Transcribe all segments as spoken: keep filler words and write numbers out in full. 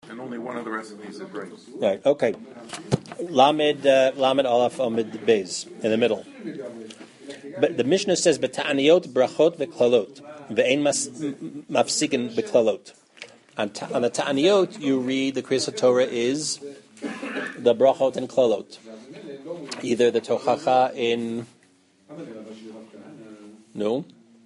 And only one of the recipes is right. Right. Okay. Lamed uh, Lamed Alaf Amid Beis in the middle. But the Mishnah says B'ta'aniyot brachot v'klalot ve'ein mafsikin b'klalot. On, ta- on the Ta'aniyot, you read the Kriyas Torah is the brachot and klalot, either the Tochacha in no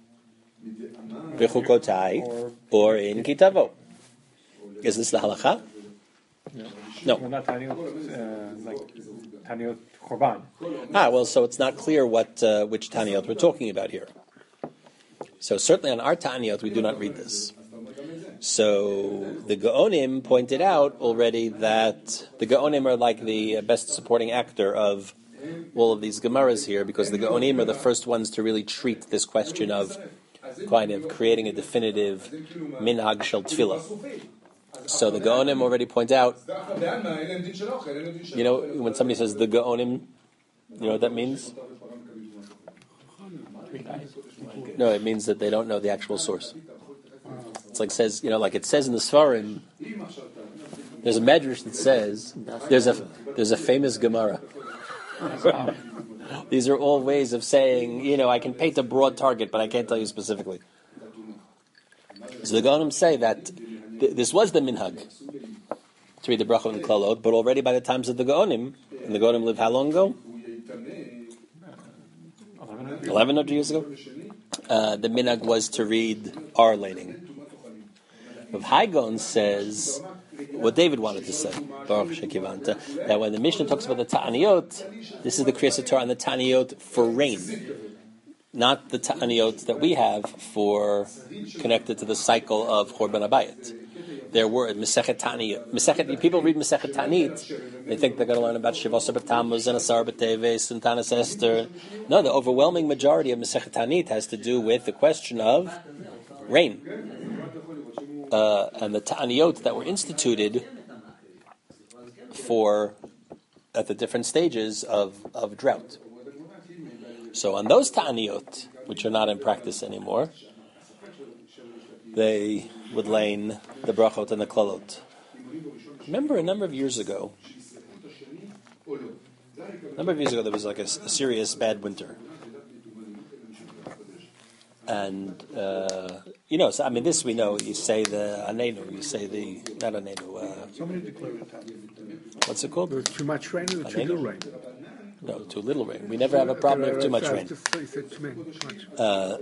v'chukotai or in Kitavo. Is this the halacha? No. No. Well, not Taniyot, uh, like Taniyot Korban. Ah, well, so it's not clear what uh, which Taniyot we're talking about here. So certainly on our Taniyot we do not read this. So the Gaonim pointed out already that the Gaonim are like the best supporting actor of all of these Gemaras here, because the Gaonim are the first ones to really treat this question of kind of creating a definitive minhag shel tefillah. So the Gaonim already point out, you know, when somebody says the Gaonim, you know what that means? No, it means that they don't know the actual source. It's like says, you know, like it says in the Sfarim, there's a medrash that says, there's a there's a famous Gemara. These are all ways of saying, you know, I can paint a broad target, but I can't tell you specifically. So the Gaonim say that th- this was the minhag to read the brachot and klalot, but already by the times of the Gaonim, and the Gaonim lived how long ago? Eleven hundred years ago. Uh, the minhag was to read our laning. Rav Haigon says what David wanted to say, Baruch Shekivanta, that when the Mishnah talks about the Ta'aniyot, this is the Kriyas Torah on the Ta'aniyot for rain, not the Ta'aniyot that we have for connected to the cycle of Chorban Abayit. There were Mesechet Ta'aniyot. Mesechet, people read Mesechet Ta'anit, they think they're going to learn about Shivos B'Tammuz and Asar B'Teves and Tanis Esther. No, the overwhelming majority of Mesechet Ta'anit has to do with the question of rain. Uh, and the ta'aniyot that were instituted for at the different stages of, of drought. So on those ta'aniyot, which are not in practice anymore, they would lane the brachot and the klalot. Remember a number of years ago, a number of years ago there was like a, a serious bad winter. And, uh, you know, so, I mean, this we know, you say the anenu, you say the, not anenu, uh, somebody declared it. What's it called? There's too much rain or too little rain? No, too little rain. We never have a problem with too much rain. Uh,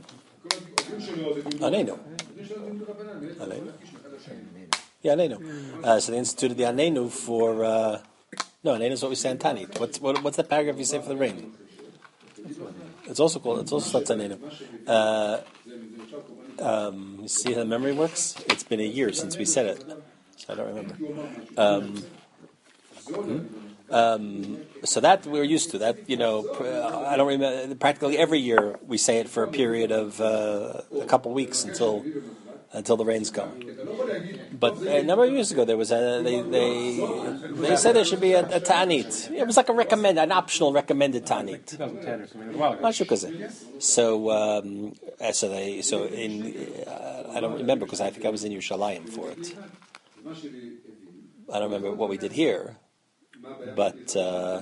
anenu. Anenu. Yeah, anenu. Uh, so they instituted the anenu for, uh, no, anenu is what we say in Tanit. What's, what, what's the paragraph you say for the rain? It's also called, it's also Satzanenu. Uh, um, you see how the memory works? It's been a year since we said it, so I don't remember. Um, hmm? um, so that we're used to. That, you know, I don't remember, practically every year we say it for a period of uh, a couple weeks until until the rains come. But a number of years ago, there was a they they they said there should be a, a ta'anit. It was like a recommend, an optional recommended ta'anit. twenty ten or something. A while ago. Not sure because so um, so they so in uh, I don't remember because I think I was in Yerushalayim for it. I don't remember what we did here, but uh,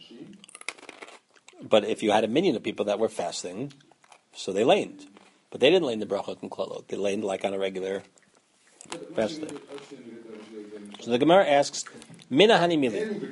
but if you had a minion of people that were fasting, so they laned. But they didn't lane the brachot and klalot. They laned like on a regular fast day. So the Gemara asks, Mina hani mili.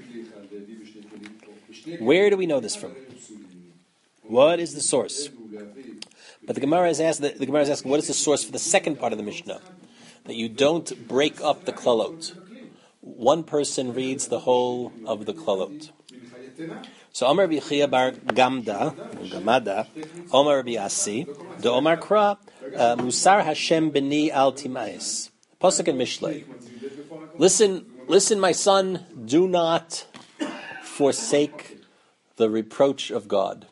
Where do we know this from? What is the source? But the Gemara is asked. The, the Gemara is asking, what is the source for the second part of the Mishnah? That you don't break up the klalot. One person reads the whole of the klalot. So Omar Rabbi Chia bar Gamda, Gamada, Omar Rabbi Asi, the Omar Kra, Musar Hashem b'ni al timais. Pasuk and Mishlei. Listen, listen, my son, do not forsake the reproach of God.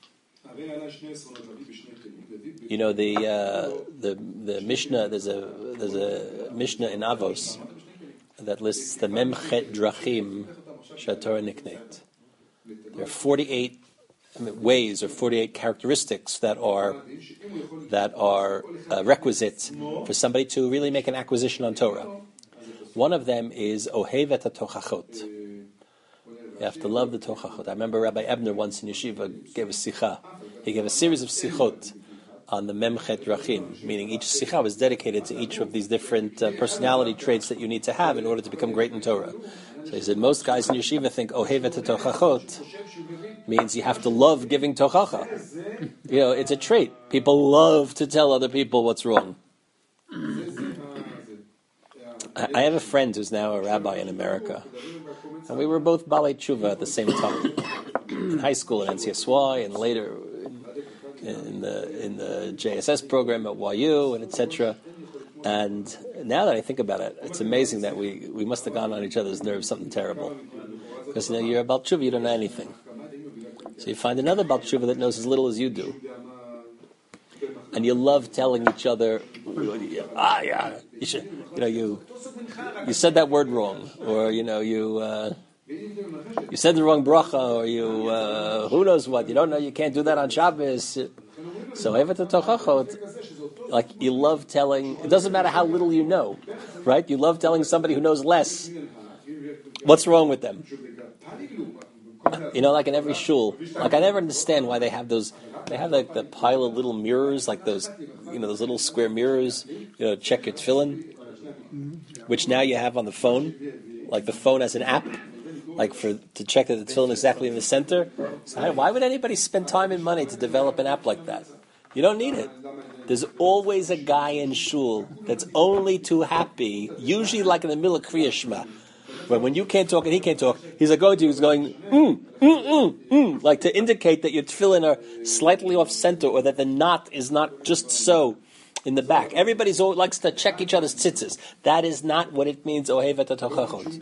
You know the uh, the the Mishnah. There's a there's a Mishnah in Avos that lists the Memchet Drachim Shatorah Nikneit. There are forty-eight I mean, ways or forty-eight characteristics that are that are uh, requisite for somebody to really make an acquisition on Torah. One of them is Ohevet HaTochachot. You have to love the Tochachot. I remember Rabbi Ebner once in Yeshiva gave a sicha. He gave a series of sichot on the Memchet Rachim, meaning each sicha was dedicated to each of these different uh, personality traits that you need to have in order to become great in Torah. So he said, most guys in Yeshiva think Ohevet HaTochachot means you have to love giving tochacha. You know, it's a trait. People love to tell other people what's wrong. I have a friend who's now a rabbi in America, and we were both Balei Tshuva at the same time, in high school at N C S Y, and later in, in the in the J S S program at Y U, and et cetera. And now that I think about it, it's amazing that we, we must have gone on each other's nerves something terrible. Because you know, you're a Baal Tshuva, you don't know anything. So you find another Baal Tshuva that knows as little as you do. And you love telling each other, ah, yeah, you should, you know, you you said that word wrong, or you know, you uh, you said the wrong bracha, or you uh, who knows what. You don't know, you can't do that on Shabbos. So Ohevet HaTochachot, like you love telling. It doesn't matter how little you know, right? You love telling somebody who knows less what's wrong with them. You know, like in every shul, like I never understand why they have those. They have like the pile of little mirrors, like those, you know, those little square mirrors. You know, check your tefillin, which now you have on the phone. Like the phone has an app, like for to check that the tefillin is exactly in the center. So why would anybody spend time and money to develop an app like that? You don't need it. There's always a guy in shul that's only too happy, usually like in the middle of Kriya Shema. But when you can't talk and he can't talk, he's like going to, he's going, mm, mm, mm, mm, like to indicate that your tefillin are slightly off center or that the knot is not just so in the back. Everybody likes to check each other's tzitzis. That is not what it means, Ohevet HaTochachot.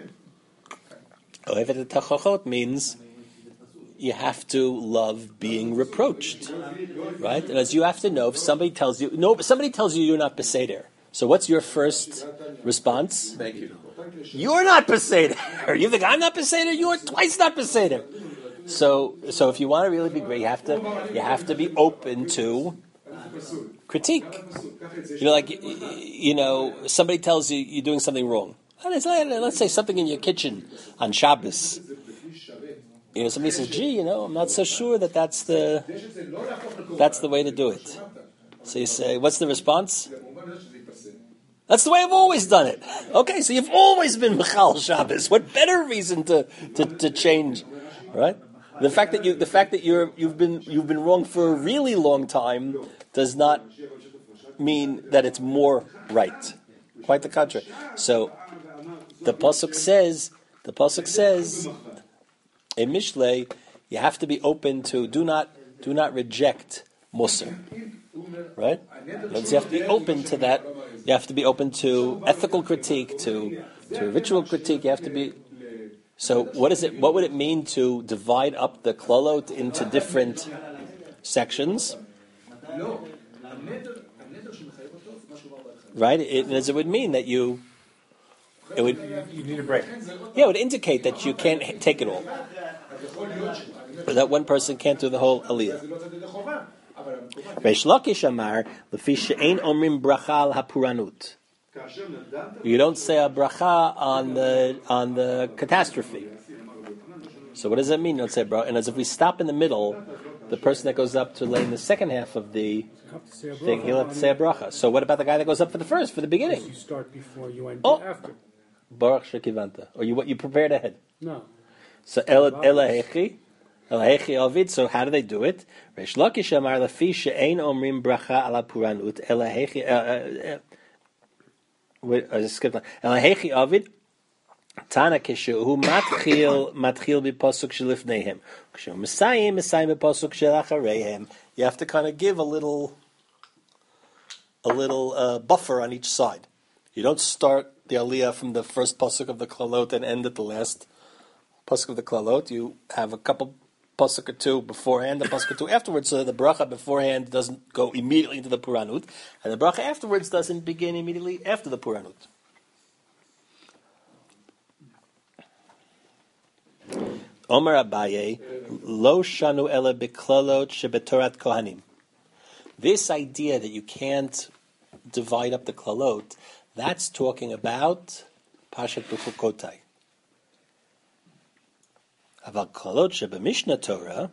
Ohevet HaTochachot means you have to love being reproached, right? And as you have to know, if somebody tells you, no, somebody tells you you're not Beseder. So what's your first response? Thank you. You're not Beseder. You think I'm not Beseder? You're twice not Beseder. So, so if you want to really be great, you have to, you have to be open to critique. You know, like, you know, somebody tells you you're doing something wrong. Let's say something in your kitchen on Shabbos. You know, somebody says, "Gee, you know, I'm not so sure that that's the that's the way to do it." So you say, "What's the response?" That's the way I've always done it. Okay, so you've always been Michal Shabbos. What better reason to, to, to change, right? The fact that you the fact that you're you've been you've been wrong for a really long time does not mean that it's more right. Quite the contrary. So the pasuk says the pasuk says in Mishlei, you have to be open to do not do not reject Musar. Right? Because you have to be open to that. You have to be open to ethical critique, to to ritual critique. You have to be. So, what is it? What would it mean to divide up the klolot into different sections? Right? It, as it would mean that you. It would. You need a break. Yeah, it would indicate that you can't take it all. Or that one person can't do the whole aliyah. Reish Lakish Amar, Lefi she'ein omrim bracha al hapuranut. You don't say a bracha on the on the catastrophe. So what does that mean? You don't say bracha. And as if we stop in the middle, the person that goes up to lay in the second half of the thing, he'll have to say a bracha. So what about the guy that goes up for the first, for the beginning? You start before you end oh. after. Baruch shekivanta. Or you what you prepared ahead. No. So el elahechi. So how do they do it? Reish Lakish Amar Lefi she'ein omrim bracha ala puranut elahechi. I just skipped on. Elahechi Ovid Tana kishu matchil matchil b'pasuk shelifneihem. Kishu Messiah Messiah b'pasuk shelachareihem. You have to kind of give a little, a little uh, buffer on each side. You don't start the aliyah from the first pasuk of the klalot and end at the last pasuk of the klalot. You have a couple pasuk or two beforehand, a pasuk or two afterwards, so that the bracha beforehand doesn't go immediately into the puranut, and the bracha afterwards doesn't begin immediately after the puranut. Omar Abaye, lo shanu ela biklalot shebetorat kohanim. This idea that you can't divide up the klalot, that's talking about Pashat B'chukotai. Aval kolot shebemishnah Torah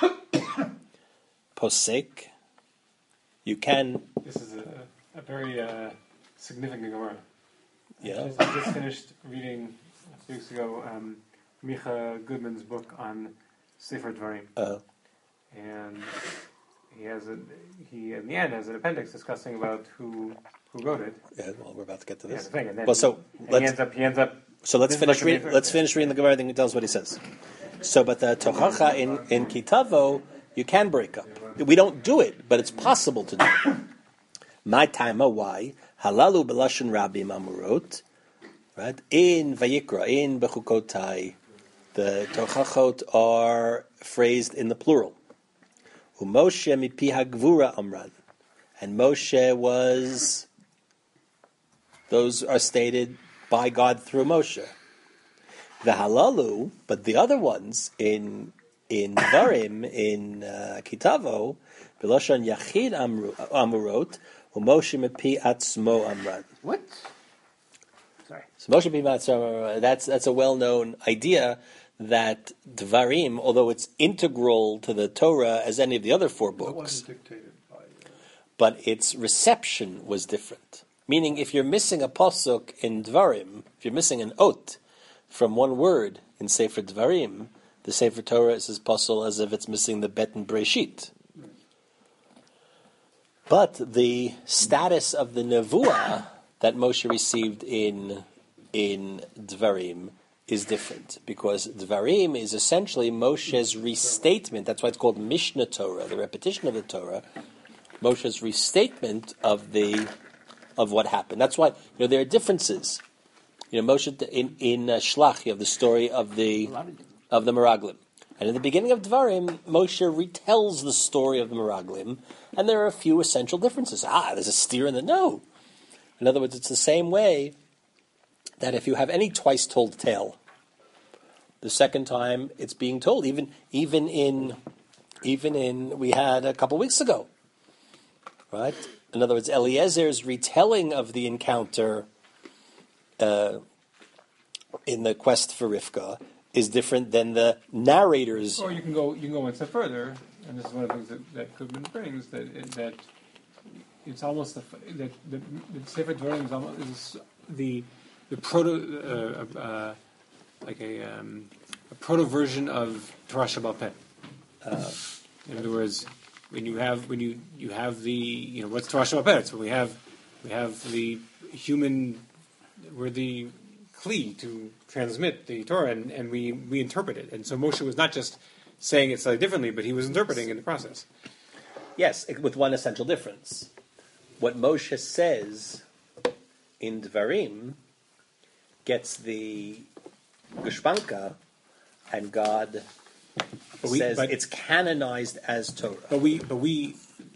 posek. You can. This is a, a very uh, significant Gemara. Yeah. I just, I just finished reading a few weeks ago um, Micha Goodman's book on Sefer Dvarim, Uh, and he has a, he in the end has an appendix discussing about who who wrote it. yeah. Well, we're about to get to Yeah, this. the thing, and then Well, so and he let's ends up he ends up. so let's this is finish like a reading. major- Let's finish reading the Gemara. Then he tells what he says. So, but the tochacha in in Kitavo, you can break up. We don't do it, but it's possible to do. My timer, why? Halalu belashon rabbi mamurot, right? In Vayikra, in Bechukotai, the tochachot are phrased in the plural. Umoshe mipi hagvura amran, and Moshe was. Those are stated by God through Moshe. The halalu, but the other ones in in Dvarim, in uh, Kitavo, belashon yachid amru, amurot. Moshe mepi atzmo amran. What? Sorry. So Moshe mepi atzmo. That's that's a well-known idea that Dvarim, although it's integral to the Torah as any of the other four books, but its reception was different. Meaning, if you're missing a pasuk in Dvarim, if you're missing an ot from one word in Sefer Dvarim, the Sefer Torah is as possible as if it's missing the bet in Breshit. But the status of the nevuah that Moshe received in in Dvarim is different, because Dvarim is essentially Moshe's restatement. That's why it's called Mishnah Torah, the repetition of the Torah. Moshe's restatement of the of what happened. That's why, you know, there are differences. You know, Moshe in in uh, Shlach, you have the story of the of the Meraglim. And in the beginning of Dvarim, Moshe retells the story of the Meraglim, and there are a few essential differences. Ah, there's a steer in the no. In other words, it's the same way that if you have any twice-told tale, the second time it's being told, even even in even in we had a couple weeks ago, right? In other words, Eliezer's retelling of the encounter uh, in the quest for Rivka is different than the narrator's. Or you can go you can go one step further, and this is one of the things that, that Goodman brings, that that it's almost the that the, the Sefer Dvarim is almost is the the proto uh, uh, like a um, a proto version of Torah Shabbal Peh. Uh, in other words, when you have when you, you have the you know what's Torah Shabbal Peh? So we have we have the human, we're the kli to transmit the Torah, and, and we, we interpret it. And so Moshe was not just saying it slightly differently, but he was interpreting in the process. Yes, with one essential difference. What Moshe says in Dvarim gets the Gushpanka, and God But we- says but- it's canonized as Torah. But we but we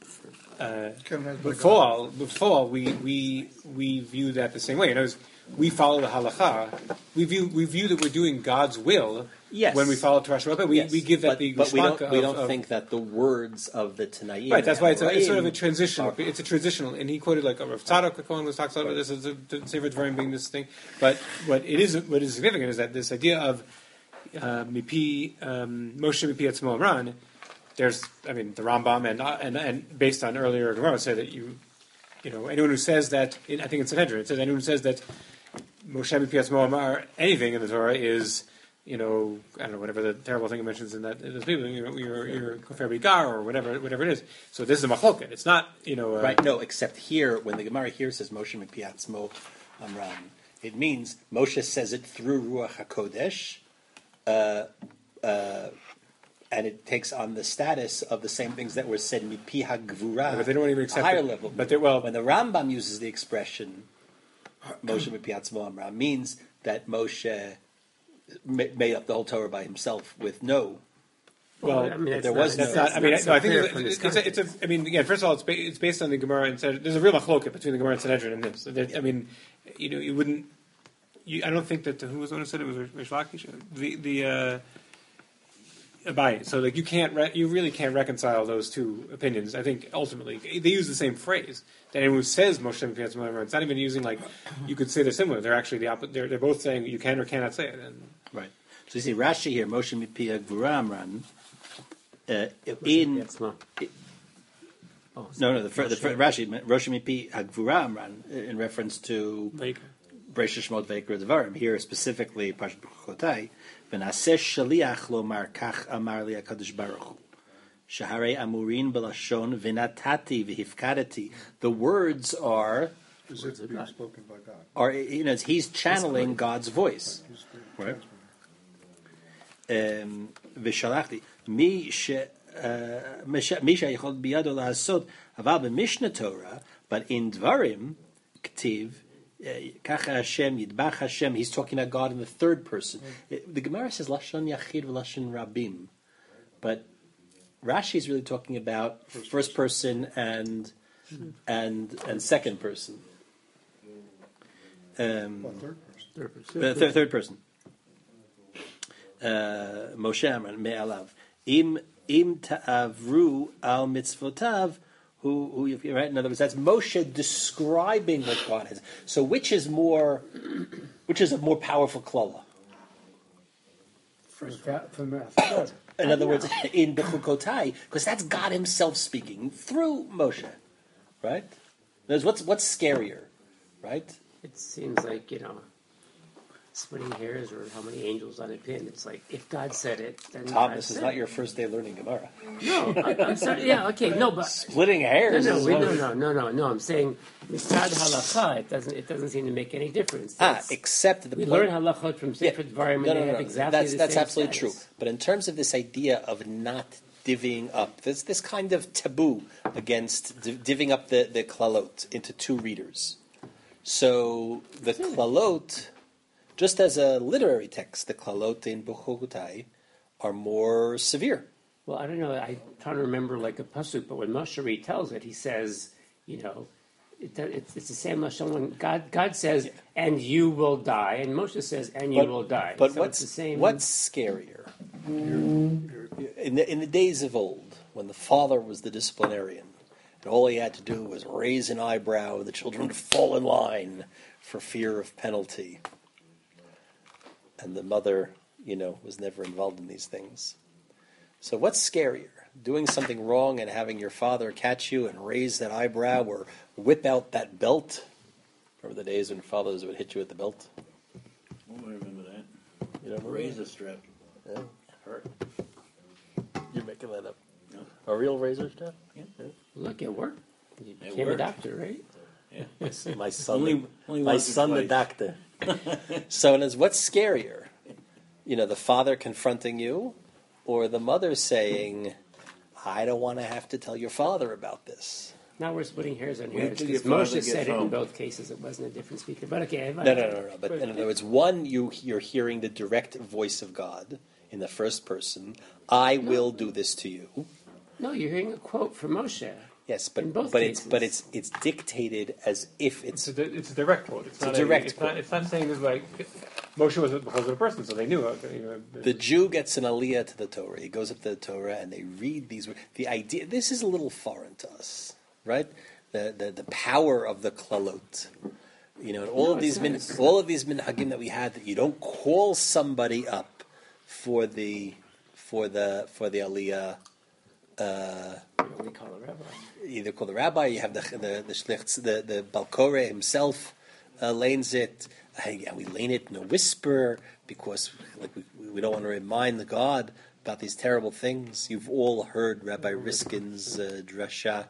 uh, before before we we we view that the same way. In other words, we follow the halacha. We view we view that we're doing God's will. Yes. When we follow Torah Shabbal Peh, we, Yes, we give that but, the but we don't, gushpanka we of- don't of- think that the words of the Tanaim. Right, that's why it's, a, it's sort of a Amoraim transitional. are- It's a transitional, and he quoted like Rav Tzadok Cohen was talks about this as a Sefer Dvarim being this thing. But what it is, what is significant is that this idea of uh, mipi um, Moshe mipi atzmo amran. There's, I mean, the Rambam and uh, and and based on earlier Gemara said that you, you know, anyone who says that, in, I think in Sanhedrin it says anyone who says that Moshe mipi atzmo amar anything in the Torah is, you know, I don't know, whatever the terrible thing it mentions in that in those people, you know, you're you're kofer bigar or whatever whatever it is. So this is a machloket. It's not, you know, uh, Right, no, except here, when the Gemara here says Moshe Mipiatzmo Amram, it means Moshe says it through Ruach HaKodesh, uh, uh, and it takes on the status of the same things that were said Mipi HaGvura, but they don't even a accept higher it. level. But they're- well- when the Rambam uses the expression Moshe Mipiatzmo Amram, means that Moshe ma- made up the whole Torah by himself with no. Well, I mean, it's there not- was that's no- not. I mean, not no, I think clear it's, from this it's, a, it's a. I mean, again, first of all, it's, ba- it's based on the Gemara and Sanhedrin. There's a real machloket between the Gemara and Sanhedrin and this. So there, I mean, you know, you wouldn't. You, I don't think that who was the one who said it was Rish Lakish. The the. Uh, Abai. So like you can't, re- you really can't reconcile those two opinions. I think ultimately they use the same phrase. That anyone who says Moshe Mipiatzma, it's not even using like you could say they're similar. They're actually the opposite. They're, they're both saying you can or cannot say it. And right. So you see Rashi here, Moshe Mipia Gvura Amran. Uh, in Oh, no, no, the, fir- the fir- Rashi Rosh Mipi Hagvura Amran in reference to Bereishis Shemot Vayikra Devarim. Here specifically, Parshat B'chukotai, V'naseh shaliach lomar kach amar li HaKadosh Baruch Hu. Shaharei amurin belashon v'natati v'hifkadati. The words are Is it being spoken by God? are you know he's channeling God's voice, right? Um, V'shalachti mi she. Misha Yichol Biyado LaHasod Aval b'Mishnah Torah, but in Dvarim Ktiv Kach Hashem Yidbach Hashem. He's talking about God in the third person. The Gemara says Lashon Yachid v'Lashon Rabim, but Rashi is really talking about first person and and and second person. Um, Well, third person. Third person. uh, third, third person. Uh, Moshe Amran Me'alav Im. Im ta'avru al mitzvotav, who, who, right? In other words, that's Moshe describing what God is. So, which is more, which is a more powerful klala? From from In other words, in Bechukotai, because that's God Himself speaking through Moshe, right? There's what's what's scarier, right? It seems like, you know, splitting hairs or how many angels on a pin. It's like, if God said it, then Tom, God this is said not it. your first day learning Gemara. No, I, I'm sorry. Yeah, okay, no, but Splitting no, hairs. no, is we, one no, of- no, no, no, no. I'm saying mitzad halacha. It doesn't. It doesn't seem to make any difference. Ah, That's- except the we point. learn halachot from Sefer Dvarim, and No, no, they no, have no. exactly That's the that's same absolutely status. true. But in terms of this idea of not divvying up, there's this kind of taboo against div- divvying up the, the klalot into two readers. So the klalot, just as a literary text, the klalot in Bechukotai are more severe. Well, I don't know. I'm trying to remember like a pasuk, but when Moshe retells it, he says, you know, it, it's, it's the same lashon. When God God says, "And you will die," and Moshe says, "And you But- will die." But so what's it's the same. what's scarier? In the in the days of old, when the father was the disciplinarian, and all he had to do was raise an eyebrow, and the children would fall in line for fear of penalty, and the mother, you know, was never involved in these things. So, what's scarier? Doing something wrong and having your father catch you and raise that eyebrow or whip out that belt? Remember the days when fathers would hit you with the belt? Oh, I remember that. You know, Razor strap. Yeah. Hurt. You're making that up. No. A real razor strap? Yeah. Look, it worked. You It became a worked. doctor, right? Yeah. My son, Only- the, only my once or son, the twice. doctor. So, and as what's scarier? You know, the father confronting you, or the mother saying, "I don't want to have to tell your father about this." Now we're splitting hairs on Wait hairs till because your father Moshe gets said it in home. both cases. It wasn't a different speaker, but okay. No, no, no, no. But in other words, one, you you're hearing the direct voice of God in the first person. I will do this to you. No, you're hearing a quote from Moshe. Yes, but In both but it's cases. but it's it's dictated as if It's it's a, di- it's a direct quote. It's, a not direct it's quote. Not, it's not saying this like Moshe was a, was a person, so they knew. Uh, you know, the Jew gets an aliyah to the Torah. He goes up to the Torah and they read these. The idea. This is a little foreign to us, right? The the, the power of the klalot. You know, and all No, of these it's min, not. all of these minhagim that we had, that you don't call somebody up for the for the for the aliyah. Uh, We call it rabbi. either call the rabbi, you have the the the shlichts, the the balkore himself uh, lanes it, uh, and we lane it in a whisper because like we we don't want to remind the God about these terrible things. You've all heard Rabbi Riskin's uh, drasha.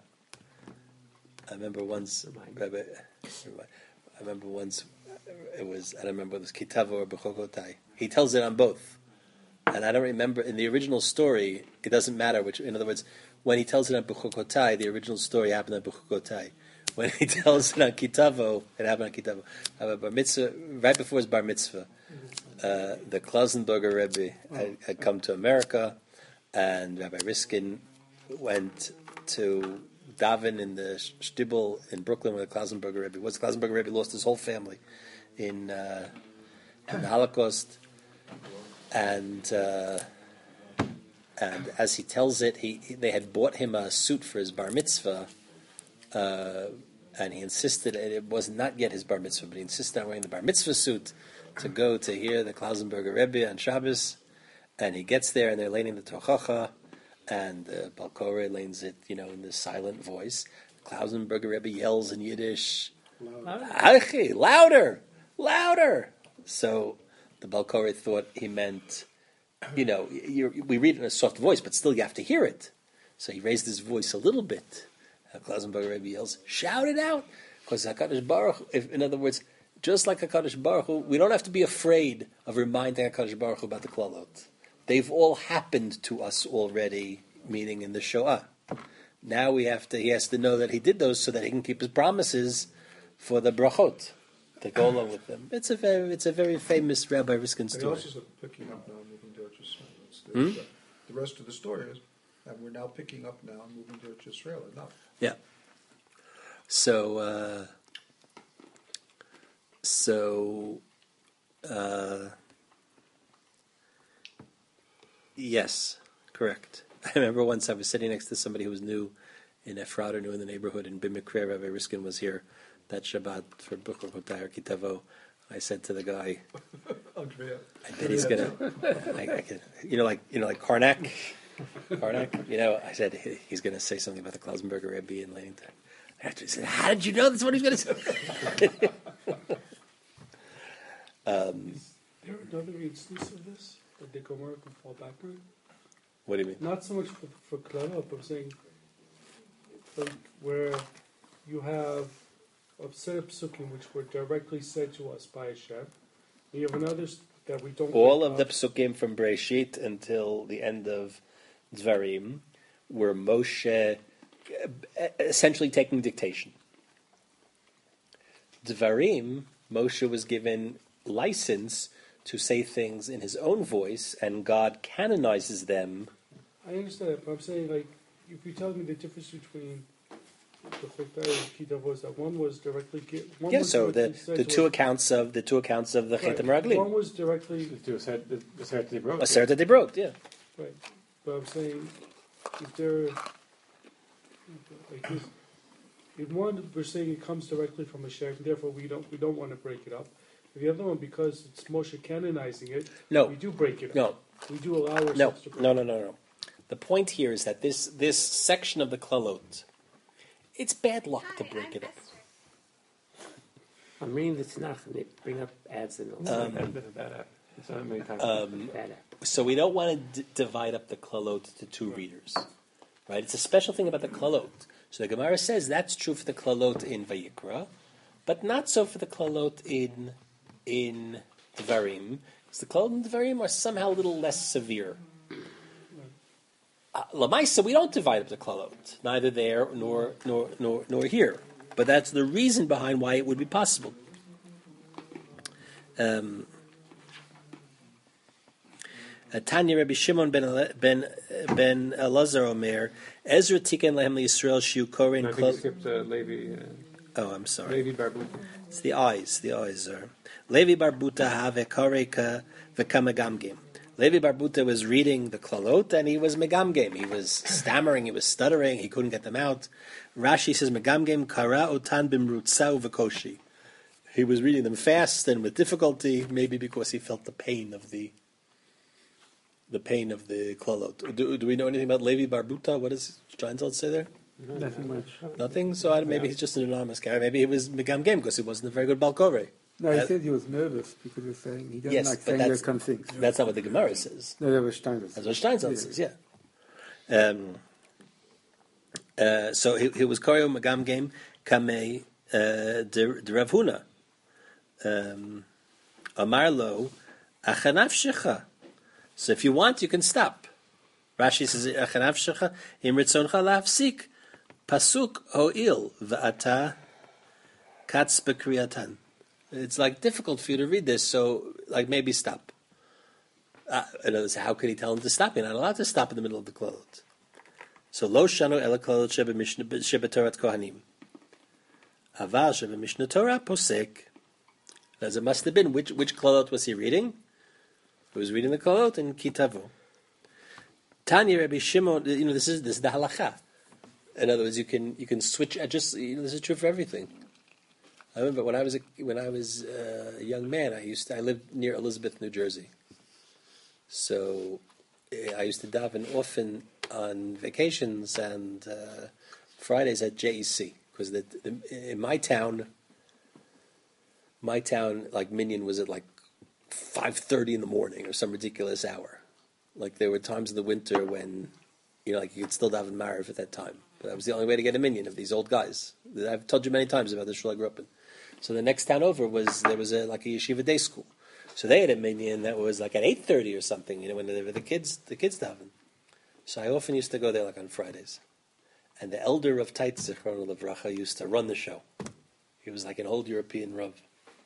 I remember once, Rabbi, I remember once it was I don't remember whether it was Kitavo or Bechokotai. He tells it on both. And I don't remember, in the original story, it doesn't matter which, in other words, when he tells it on Bechukotai, the original story happened on Bechukotai. When he tells it on Kitavo, it happened on Kitavo. Uh, bar mitzvah, right before his bar mitzvah, uh, the Klausenberger Rebbe had, had come to America, and Rabbi Riskin went to daven in the shtibel in Brooklyn where the Klausenberger Rebbe was. The Klausenberger Rebbe lost his whole family in, uh, in the Holocaust. And uh, and as he tells it, he, he they had bought him a suit for his bar mitzvah, uh, and he insisted, and it was not yet his bar mitzvah, but he insisted on wearing the bar mitzvah suit to go to hear the Klausenberger Rebbe on Shabbos, and he gets there, and they're laning the tochacha, and uh, Balkore lanes it, you know, in this silent voice. Klausenberger Rebbe yells in Yiddish, louder, louder, louder. So the Balkore thought he meant, you know, you're, we read it in a soft voice, but still you have to hear it. So he raised his voice a little bit. Klausenberger Rebbe yells, shout it out, because HaKadosh Baruch Hu, if, in other words, just like HaKadosh Baruch Hu, we don't have to be afraid of reminding HaKadosh Baruch Hu about the Klalot. They've all happened to us already, meaning in the Shoah. Now we have to. He has to know that he did those so that he can keep his promises for the brachot to go along with them. It's a very, it's a very famous Rabbi Riskin They story. also said picking up now and moving to Eretz Yisrael. It's the, Hmm? the rest of the story is, and we're now picking up now and moving to Eretz Yisrael. Enough. Yeah. So, uh, so, uh, yes, correct. I remember once I was sitting next to somebody who was new in Efrat or new in the neighborhood, and Bimikre Rabbi Riskin was here that Shabbat for Bukhar Hotayar Kitavo. I said to the guy, Andrea. I bet he's gonna, I, I can, you know, like you know, like Karnak, Karnak. You know, I said he, he's gonna say something about the Klausenberger Rebbe in Lanington. After he said, "How did you know that's what he's gonna say?" um, There another instance of this that the Gemara can fall back on? what do you mean? Not so much for, for Klalot, but I'm saying like, where you have a set of psukim which were directly said to us by Hashem. And you have another s- that we don't. All pick of the up. psukim from Bereshit until the end of Dvarim were Moshe uh, essentially taking dictation. Dvarim, Moshe was given license to say things in his own voice, and God canonizes them. I understand that, but I'm saying like if you tell me the difference between the Chotay and Kitavo is that one was directly gi- one Yeah, was so the, directly said the to two us- accounts of the two accounts of the Right. Chetem One Raglim, was directly The two said the, the Seret they broke. Aseret de Brot, yeah. right, but I'm saying if there like this, in one we're saying it comes directly from Hashem, therefore we don't we don't want to break it up. The other one, because it's Moshe canonizing it, No, we do break it up. no, We do allow ourselves no, to break no, it no, up. no, no. The point here is that this this section of the Klalot, it's bad luck to break it up. I'm reading the Tanakh and they bring up ads and all Um, That- that's a bad app. It's not many times. Um, bad app. So we don't want to d- divide up the Klalot to two readers, right? It's a special thing about the Klalot. So the Gemara says that's true for the Klalot in Vayikra, but not so for the Klalot in in Dvarim, because the Klalot in Dvarim are somehow a little less severe. Uh, Lamaisa, we don't divide up the Klalot, neither there nor nor nor nor here. But that's the reason behind why it would be possible. Um, uh, Tanya Rabbi Shimon ben Ele- ben ben Elazar Omer Ezra tiken lehem liyisrael shiu korin I think you klal. skipped uh, Levi. Uh, Oh, I'm sorry. Levi Barbuta. It's the eyes. The eyes are. Levi Barbuta have koreka v'kamegamgim. Levi Barbuta was reading the Klalot and he was megamgim. He was stammering. He was stuttering. He couldn't get them out. Rashi says megamgim kara otan bimrutzau v'koshi. He was reading them fast and with difficulty, maybe because he felt the pain of the the pain of the Klalot. Do, do we know anything about Levi Barbuta? What does Steinsaltz say there? Nothing much. Nothing. So I, maybe he's just an anonymous guy. Maybe he was megamgim because he wasn't a very good Balkore. No, he Uh, said he was nervous because he was saying he doesn't Yes, like but saying that's- those kind of things. That's not what the Gemara says. No, that was Steinmetz. That's what Steinsaltz says, yeah. Um, uh, so he, he was Koryo Magam Game Kame uh, de, de Rav Huna. Um, Amar lo Achanav Shecha. So if you want, you can stop. Rashi says Achanav Shecha Im Ritzoncha Lafsik Pasuk Ho'il V'ata Katz Bekriyatan. It's like difficult for you to read this, so like maybe stop. Uh, in other words, how could he tell him to stop? You're not allowed to stop in the middle of the Klalot. So lo shano ela Klalot sheba Mishnah- sheba Torat Kohanim. Aval sheba Mishnah Torah posek. As it must have been, which which Klalot was he reading? He was reading the Klalot in Kitavu. Tanya Rabbi Shimon, you know, this is this is the halacha. In other words, you can you can switch. uh, Just you know, this is true for everything. I remember when I was a, when I was uh, a young man, I used to, I lived near Elizabeth, New Jersey. So uh, I used to daven often on vacations and uh, Fridays at J E C because the, the, in my town, my town like Minyan was at like five thirty in the morning or some ridiculous hour. Like there were times in the winter when, you know, like you could still daven Mariv at that time. But that was the only way to get a minyan of these old guys. I've told you many times about the shul I grew up in. So the next town over was, there was a, like a yeshiva day school. So they had a minyan that was like at eight thirty or something, you know, when they were the kids, the kids daven. So I often used to go there like on Fridays. And the elder of Tait Zichron Levracha used to run the show. He was like an old European Rav.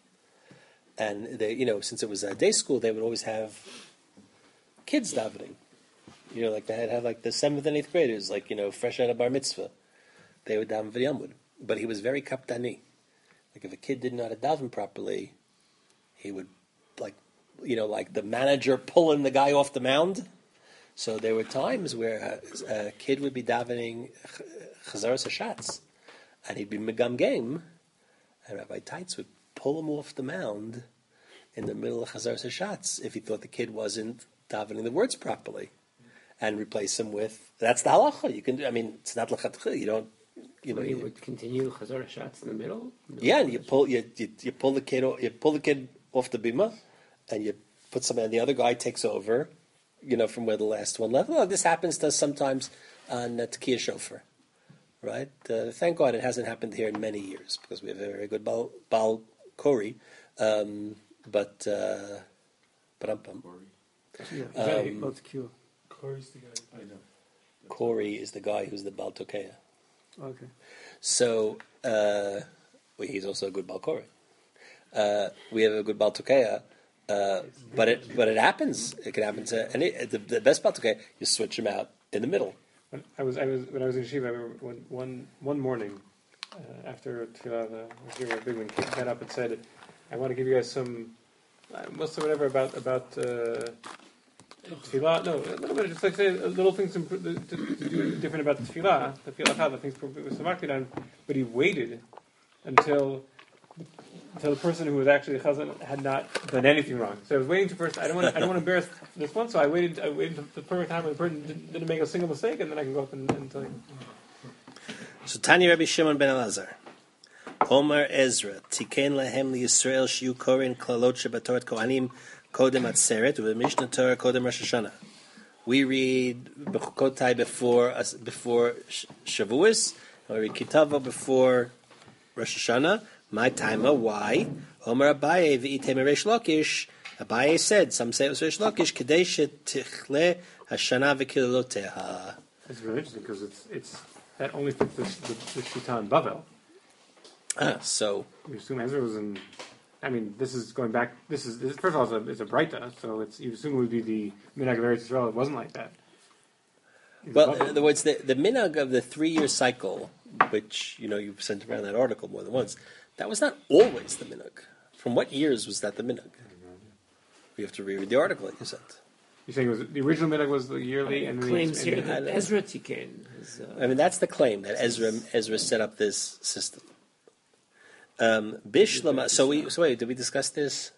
And they, you know, since it was a day school, they would always have kids davening. You know, like they had, had like the seventh and eighth graders, like, you know, fresh out of bar mitzvah. They would daven v'yamud. But he was very kaptani. Like if a kid didn't know how to daven properly, he would, like, you know, like the manager pulling the guy off the mound. So there were times where a, a kid would be davening chazaras hashatz, and he'd be megam game, and Rabbi Teitz would pull him off the mound in the middle of chazaras hashatz if he thought the kid wasn't davening the words properly, and replace him with, that's the halacha. You can, I mean, it's not lechatchil. You don't, you know. Well, you you, would continue chazor shots in the middle. No yeah, and you chazor pull you, you you pull the kid o- you pull the kid off the bima, and you put somebody, and the other guy takes over, you know, from where the last one left. Well, this happens to us sometimes on uh, Tekiah Shofar, right? Uh, thank God it hasn't happened here in many years because we have a very good Baal, Baal Kori, um, but uh, but um, Yeah, Um, about cure. Corey's the guy. I know. Kori is the guy who's the Baal Tokeya. Okay. So uh, well, he's also a good Baal Kori. Uh, we have a good Baal Tokeya. Uh, but it but it happens. It can happen to any. The, the best Baal Tokeya, you switch him out in the middle. When I was, I was when I was in yeshiva, I remember one one, one morning uh, after tefillah, the yeshiva Bigman got up and said, "I want to give you guys some, uh, most of whatever about about uh, tefillah. No, a little bit, just like say little things to, to, to do different about the tefillah, the tefillah, the things with samakti on." But he waited until. Until the person who was actually the chazan had not done anything wrong. So I was waiting to first. I don't want. To, I don't want to embarrass this one. So I waited. I waited until the perfect time when the person didn't, didn't make a single mistake, and then I can go up and, and tell you. So Tanya Rabbi Shimon ben Elazar, Omer Ezra, Tiken lahem liyisrael shiu korin klalot shebatorat kohanim kodem atzeret u'b'mishnah Torah kodem Rosh Hashanah. We read Bechukotai before us before Shavuos, and we read Kitavo before Rosh Hashanah. My timer, why? Omer Abaye v'item Reish Lakish. Abaye said, some say it was Reish Lakish, Kedei shetichle hashana v'kiloteha. It's really interesting because it's it's that only fits the the, the Shita in Bavel. Ah, so You assume Ezra was in. I mean, this is going back. This is this, first of all, it's a, it's a Breita, so it's you assume it would be the Minhag of Eretz Yisrael. It wasn't like that. It's well, Bavel. in other words, the, the minhag of the three-year cycle, which you know you've sent around that article more than once, that was not always the minhag. From what years was that the minhag? We have to reread the article that you sent. You're saying it was the original Minhag was the yearly, and then claims the, here and that and- Ezra Tiken is. Uh, I mean, that's the claim that Ezra Ezra set up this system. Um, Bishlama. So we. So wait, did we discuss this?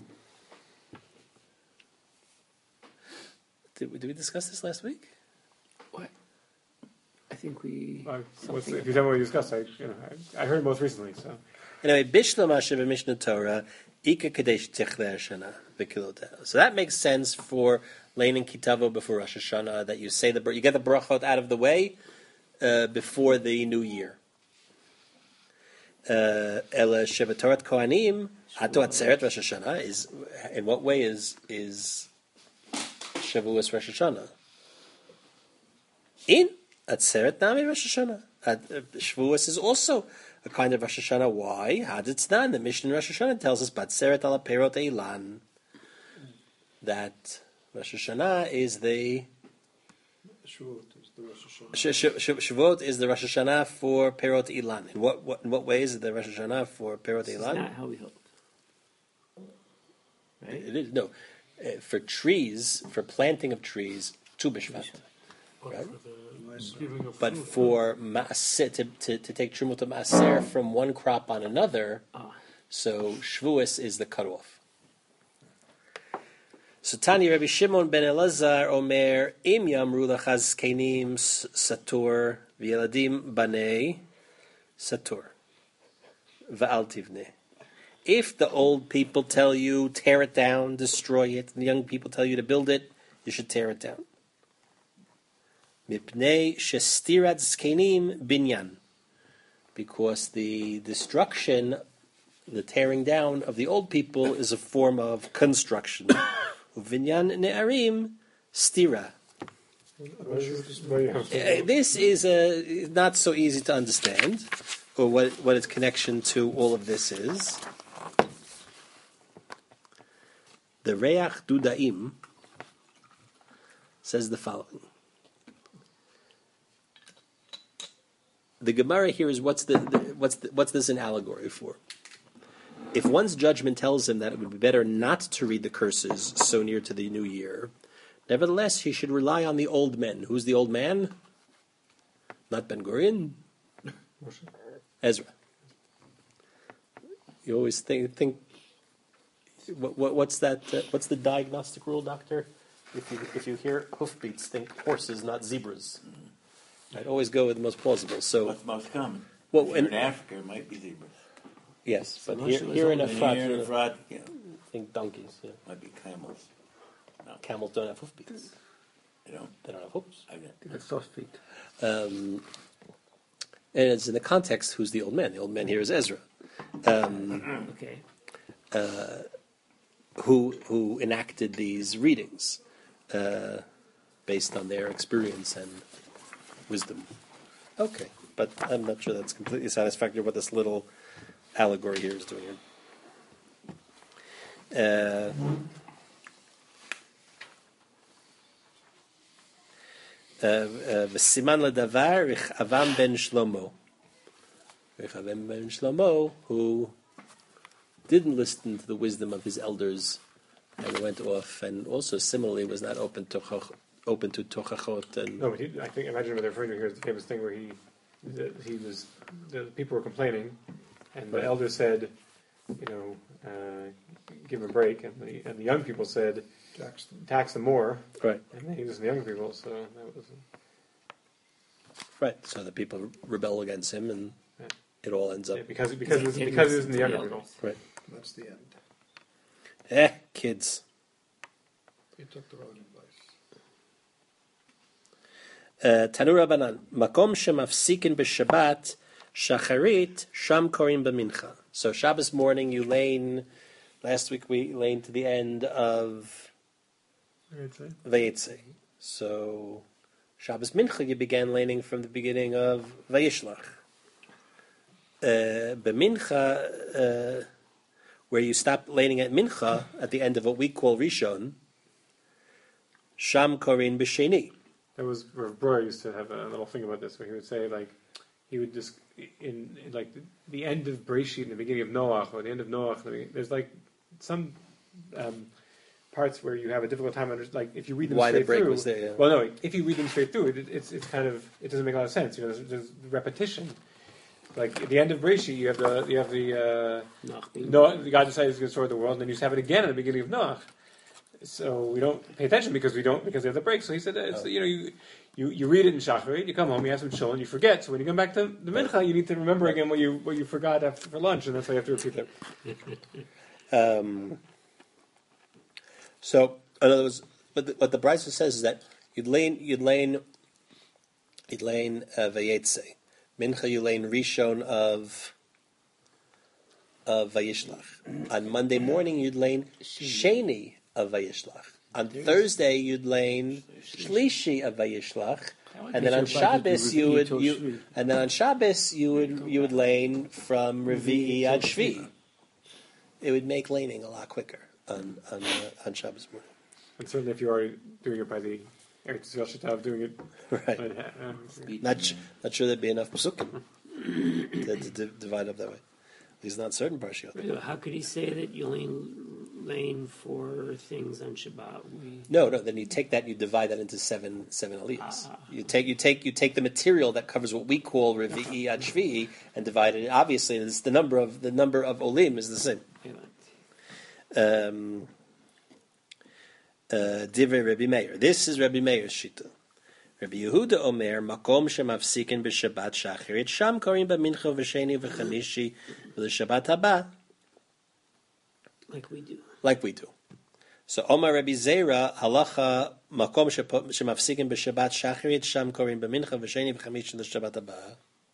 Did we, did we discuss this last week? what? I think we. Uh, what's, something- if you tell me what we discussed, I, you know, I, I heard it most recently. So Anyway, Bishlama sheba Mishnah Torah Ika Kadesh Tichle Shana V'Kiloteh. So that makes sense for Leinin Kitavo before Rosh Hashanah, that you say the you get the brachot out of the way uh, before the new year. Ela Shevatorat Kohanim Ato Atzeret Rosh Hashanah is in what way is is Shavuos Rosh Hashanah? In Atzeret Nami Rosh Hashanah. Uh, Shavuos is also a kind of Rosh Hashanah. Why? Haditznan, the Mishnah in Rosh Hashanah tells us, Batzeret ala Perot Eilan, that Rosh Hashanah is the Shavuot is the Rosh Hashanah. Sh- Sh- Sh- Shavuot is the Rosh Hashanah for Perot Eilan. In what, what in what way is it the Rosh Hashanah for Perot This is Eilan? not how we hold. Right? It is no uh, for trees, for planting of trees. Tu B'Shvat. But Right. for the giving of But fruit, for maaser, to, to, to take trumot to maaser from one crop on another, Ah. so Shavuos is the cutoff. So Tani Rabbi Shimon ben Elazar Omer Im Yamru lachazkenim sator v'yeladim banei sator va'al tivneh. If the old people tell you tear it down, destroy it, and the young people tell you to build it, you should tear it down. Mipnei shestirat zkenim binyan, because the destruction, the tearing down of the old people is a form of construction. Uvinyan ne'arim stira. Uh, This is uh, not so easy to understand, or what what its connection to all of this is. The Reach Dudaim says the following. The Gemara here is what's the, the what's the, what's this an allegory for? If one's judgment tells him that it would be better not to read the curses so near to the new year, nevertheless he should rely on the old men. Who's the old man? Not Ben Gurion. Ezra. You always think think. What, what, what's that? Uh, what's the diagnostic rule, doctor? If you if you hear hoofbeats, think horses, not zebras. I'd always go with the most plausible. So What's most common? Well, If you're and- in Africa, it might be zebras. yes, but So here, Moshe was here in old. a And frat, here in uh, Efrat, yeah, think donkeys. Yeah. might be camels. Camels don't have hoofbeats. You know, They don't have hoofs. I got That's soft feet. Um, and it's in the context, who's the old man? The old man here is Ezra, um, Okay. who who enacted these readings uh, based on their experience and wisdom. Okay, but I'm not sure that's completely satisfactory what this little allegory here is doing here. Uh, V'siman ledavar Rechavam ben Shlomo. Rechavam ben Shlomo, who didn't listen to the wisdom of his elders and went off, and also similarly was not open to choch, open to tochachot and No, but he, I think imagine what they're referring to here is the famous thing where he that he was the people were complaining, and the Right. elders said, you know, uh, give him a break, and the and the young people said Jackson. tax them more, right, and then he was the young people, so that was right. So the people rebel against him, and Yeah. it all ends up yeah, because because it's, They didn't because it was in listen the to younger the people. elders. right. That's the end. Eh, kids. He took the wrong advice. Uh, Tanura Banan, Makom shemafsikin b'Shabbat, shacharit, sham korim b'mincha. So Shabbos morning you lane, last week we lane to the end of Vayetze. So Shabbos mincha you began laning from the beginning of Vayishlach. Uh, b'mincha, uh, where you stop laning at mincha, at the end of what we call Rishon, sham korin b'sheni. That was where Breuer used to have a little thing about this, where he would say like he would just in, in like the, the end of Breshit and the beginning of Noach, or the end of Noach. I mean, there's like some um, parts where you have a difficult time under like if you read them Why the straight break through. was there, yeah. Well, no, if you read them straight through, it, it's it's kind of it doesn't make a lot of sense. You know, there's, there's repetition. Like at the end of Breshit, you have the you have the uh, Noach being- Noah. God decided He's going to destroy the world, and then you just have it again at the beginning of Noach. So we don't pay attention because we don't because we have the break. So he said, uh, it's, you know, you, you you read it in Shacharit, you come home, you have some chill, and you forget. So when you come back to the Mincha, you need to remember again what you what you forgot after for lunch, and that's why you have to repeat it. Um, so, in other words, what the, what the Brisa says is that you'd lane, you'd lane, you'd lane uh, Vayetze. Mincha, you lane Rishon of of Vayishlach. On Monday morning, you'd lane Sheni of Vayishlach. On Thursday, you'd lane Shlishi of Vayishlach. And then on Shabbos, you would you, and then on Shabbos you would you would lane from Revi'i ad Shvi. It would make laning a lot quicker on on, uh, on Shabbos morning. And certainly, if you are doing it by the Eretz Yisrael Shitav, doing it, Right. uh, um, Not sh- not sure there'd be enough pasukim to, to, to divide up that way. At least not certain parshiot. How could he say that you lean lane for things on Shabbat. We No, no. Then you take that, and you divide that into seven seven aliyahs. Ah. You take you take you take the material that covers what we call revi'i ad shvi'i and divide it. Obviously, it's the number of the number of olim is the same. Um, uh, Divrei Rabbi Meir. This is Rabbi Meir's shita. Rabbi Yehuda Omer makom shemafsikin b'Shabbat shacharit sham korim b'mincha v'sheni v'chamishi v'l'Shabbat haba. like we do. Like we do. So Omar Rabbi Zera halacha makom shemafsikin b'Shabbat shacharit sham korim b'mincha v'sheni v'chamishi v'Shabbat haba.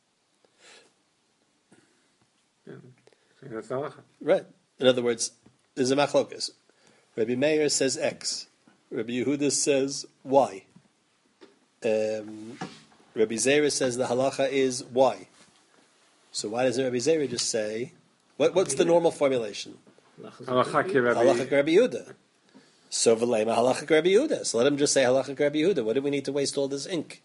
That's halacha. Right. In other words, there's a machlokas. Rabbi Meir says X. Rabbi Yehuda says Y. Um, Rabbi Zera says the halacha is Y. So why doesn't Rabbi Zera just say, what, what's the normal formulation? Halacha ki Rabbi. Halacha Rabbi Yehuda. So v'leima halacha Rabbi Yehuda. So let him just say halacha Rabbi Yehuda. What do we need to waste all this ink?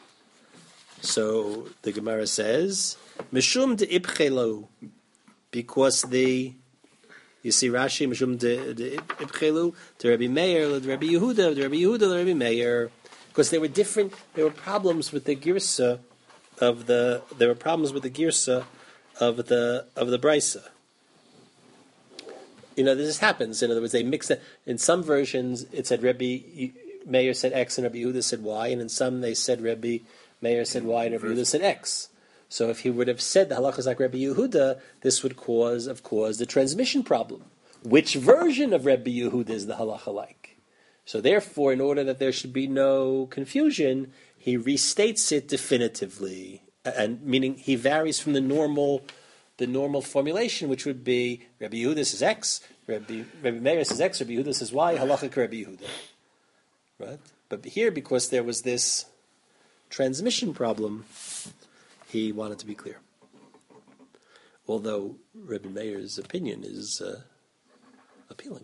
So the Gemara says, Mishum de ibchelu, because the, you see Rashi, Mishum de, de ibchelu, to Rabbi Meir, to Rabbi Yehuda, to Rabbi Yehuda, to Rabbi Meir, because there were different, there were problems with the girsa of the, there were problems with the girsa of the, of the brisa. You know, this happens. In other words, they mix it. In some versions, it said Rabbi Meir said X and Rabbi Yehuda said Y, and in some they said Rabbi Meir said Y and Rabbi Yehuda said X. So if he would have said the halacha is like Rabbi Yehuda, this would cause, of course, the transmission problem. Which version of Rabbi Yehuda is the halacha like? So therefore, in order that there should be no confusion, he restates it definitively, and meaning he varies from the normal, the normal formulation, which would be Rabbi Yehuda says X, Rabbi, Rabbi Meir says X, Rabbi Yehuda says Y, halacha Rabbi Yehuda. Right? But here, because there was this transmission problem, he wanted to be clear. Although Rabbi Meir's opinion is uh, appealing.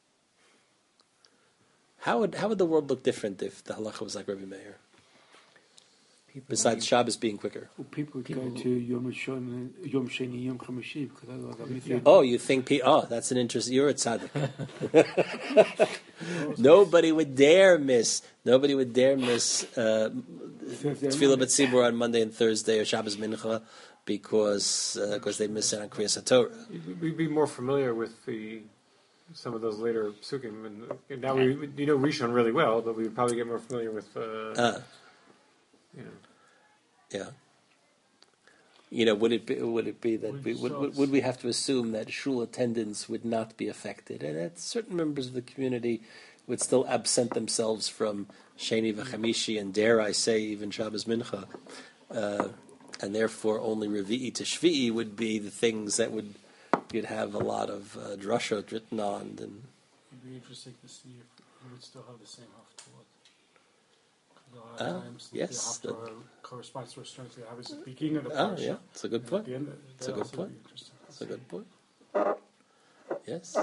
How would how would the world look different if the halacha was like Rabbi Meir? People Besides Shabbos being quicker. Well, people would go to Yom Shoni, Yom Sheni, Yom Chamishi because otherwise, yeah. Oh, you think? Pe- oh, that's an interest. You're a tzaddik. Nobody would dare miss. Nobody would dare miss uh, Tefillah B'Tzibur on Monday and Thursday or Shabbos Mincha because uh, because they miss it on Kriyas HaTorah. We'd be more familiar with the some of those later psukim, and, and now we you know Rishon really well, but we'd probably get more familiar with. Uh, Uh, you know. yeah. You know, would it be, would it be that We we, would, saw would, would we have to assume that shul attendance would not be affected, and that certain members of the community would still absent themselves from Sheni v'Chamishi and dare I say even Shabbos Mincha, uh, and therefore only Revi'i to Shvi'i would be the things that would you'd have a lot of uh, drushot written on. And It'd be interesting to see if we would still have the same haftorah. A lot of Ah, times yes, the haftorah corresponds to a strength we have at the beginning of the oh parsha. yeah, it's a good and point. at the end, It's a that'd good also point. be interesting to That's a see. good point. Yes.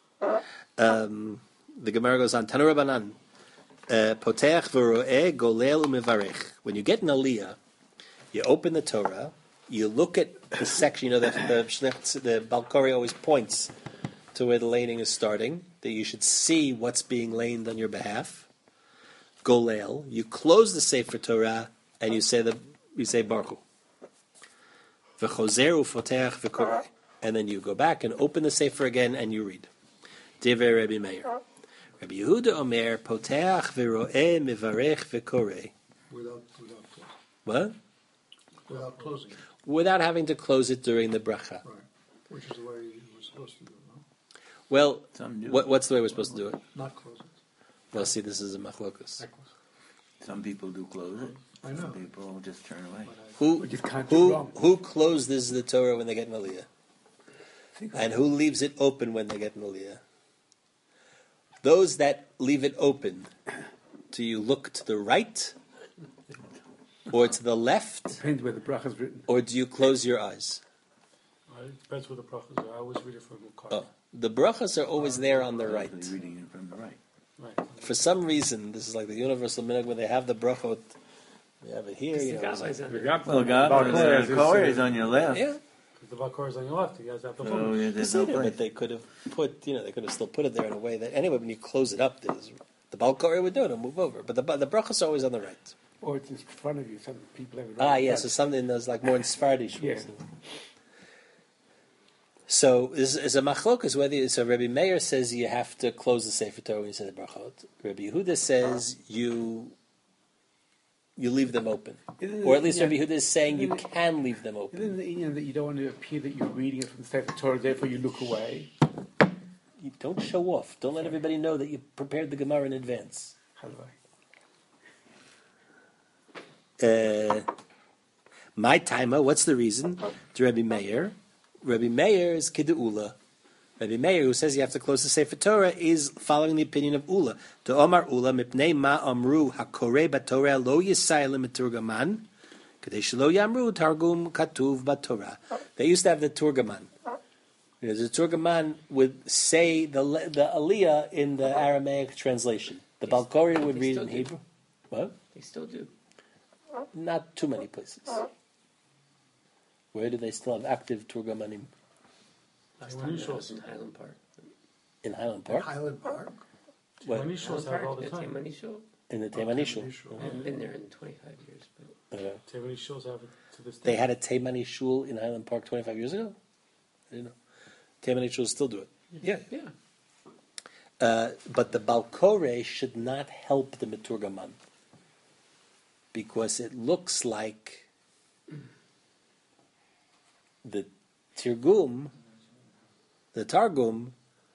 Um, the Gemara goes on. Tanu Rabbanan. Poteach v'ro'eh golel u'mevarech. When you get an aliyah, you open the Torah, you look at the section, you know, the, the, the Balkori always points to where the laning is starting, that you should see what's being laned on your behalf. Golel. You close the Sefer Torah, and you say the you say Baruch Hu. V'chozer u'foteach v'koreh. And then you go back and open the Sefer again, and you read. Divrei Rabbi Meir. Rabbi Yehuda Omer, Poteach v'ro'eh mevarech v'koreh. Without, without closing. What? Without closing it. Without having to close it during the bracha. Right. Which is the way you were supposed to do it, no? Well, Some do. what, what's the way we're supposed to do it? Not close it. Well, see, this is a machlokus. Some people do close it. I know. Some people just turn away. Who We just can't do who wrong. who closes the Torah when they get an aliyah, and who leaves it open when they get an aliyah? Those that leave it open, do you look to the right, or to the left, Depends where the bracha is written. or do you close your eyes? Uh, It depends where the brachas are. I always read it from the card. Oh, the brachas are always there on the right. Usually reading it from the right. Right. For some reason, this is like the universal minhag when they have the brachot. They have it here, you know. it's like- We got Well, Balkori God, is his, the Korah uh, is on your left. yeah, If the Balkar is on your left, he has to have the So phone. yeah, It's there's no later, place. but they could have put, you know, they could have still put it there in a way that anyway, when you close it up, there's the Balkari would do it and move over. But the the brachas are always on the right. Or it's in front of you. Some people have it Ah, right yes, in so something that's like more in Sephardi. Yeah. So is is a machlokas whether so Rabbi Meir says you have to close the Sefer Torah when you say the brachot. Rabbi Yehuda says you you leave them open, Isn't or it- at least yeah. Rabbi Yehuda is saying you Isn't it- can leave them open. Isn't the Indian that you don't want to appear that you're reading it from the Sefer Torah, therefore you look away? You don't show off. Don't let everybody know that you prepared the Gemara in advance. How do I? Uh, my timer. What's the reason? To Rabbi Meir. Rabbi Meir is Kiddu'ula. Rabbi Meir, who says you have to close the Sefer Torah, is following the opinion of Ula. To Omar Ula, mipnei ma amru hakorei batorah lo yisayim miturgaman, kadei shelo yamru targum katuv batorah. They used to have the turgaman. You know, the turgaman would say the the aliyah in the Aramaic translation. The Balkori would They read still in do. Hebrew. What? They still do. Not too many places. Where do they still have active turgamanim? Last When time you I show was us- in Highland Park. In Highland Park? Highland Park. What? Many shows have all the the time. Taimani show. In the Teimanishu. I haven't been there in twenty-five years, but Uh, Too many shows have it to this day. they had a Teimani shul in Highland Park twenty-five years ago? I didn't know. Teimani shuls still do it. Yeah. yeah. Uh, but the Balkore should not help the Miturgaman. Because it looks like the Tirgum, the Targum,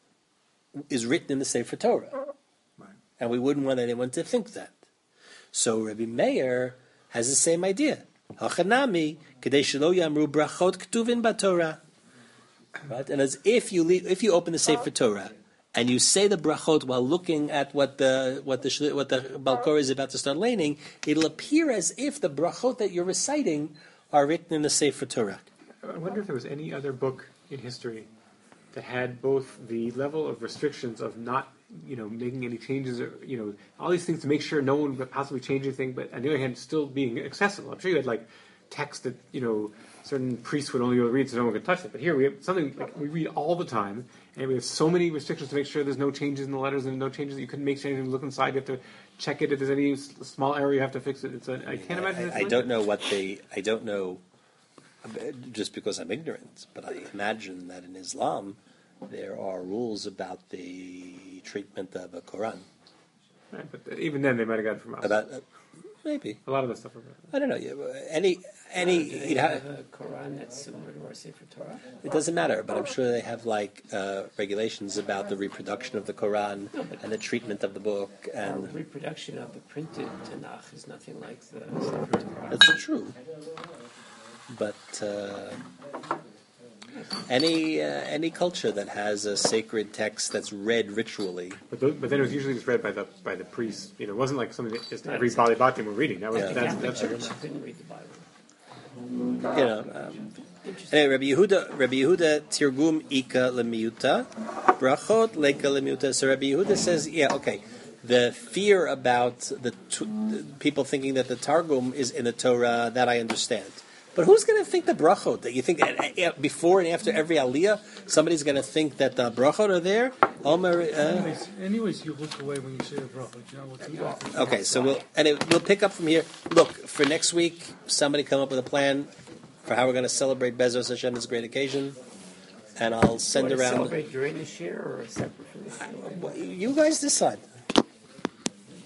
is written in the Sefer Torah. Right. And we wouldn't want anyone to think that. So Rabbi Meir has the same idea. Hachanami, kedei shelo yamru brachot ktuvin batorah. Right? And as if you leave, if you open the Sefer Torah and you say the brachot while looking at what the what the what the Balkor is about to start laning, it'll appear as if the brachot that you're reciting are written in the Sefer Torah. I wonder if there was any other book in history that had both the level of restrictions of not, you know, making any changes or, you know, all these things to make sure no one would possibly change anything, but on the other hand, still being accessible. I'm sure you had like text that, you know, certain priests would only be able to read so no one could touch it. But here we have something like we read all the time, and we have so many restrictions to make sure there's no changes in the letters and no changes that you couldn't make anything look inside. You have to check it. If there's any s- small error, you have to fix it. It's a, I can't imagine. I, it's I like don't that. know what they. I don't know, just because I'm ignorant. But I imagine that in Islam, there are rules about the treatment of a Quran. Right, but even then, they might have got it from us. About uh, maybe a lot of the stuff. Are I don't know. yeah, Any any. Do they You know, have a Quran that's similar to our Sefer Torah? it doesn't matter, but I'm sure they have like uh, regulations about the reproduction of the Quran and the treatment of the book, Our and reproduction of the printed Tanakh is nothing like the Sefer Torah. that's true. But uh, any uh, any culture that has a sacred text that's read ritually, But, those, but then it was usually just read by the by the priest. You know, it wasn't like something that just Right. every Bali Batim were reading. That was Yeah. The that's, Catholic that's Church couldn't read the Bible. you know. Um, anyway, Rabbi Yehuda, Rabbi Yehuda, Tirgum Ika Lemiuta, Brachot Leka Lemiuta. So Rabbi Yehuda says, yeah, okay. The fear about the, t- the people thinking that the Targum is in the Torah, that I understand. But who's going to think the brachot? That you think uh, uh, before and after every aliyah, somebody's going to think that the brachot are there? Omer, uh, Anyways, anyways, you look away when you say a bracha. You know what's important. okay, so we'll and it, we'll pick up from here. Look, for next week, somebody come up with a plan for how we're going to celebrate Bezos Hashem, this great occasion, and I'll send Want to around. celebrate during this year or separate from this year? You guys decide.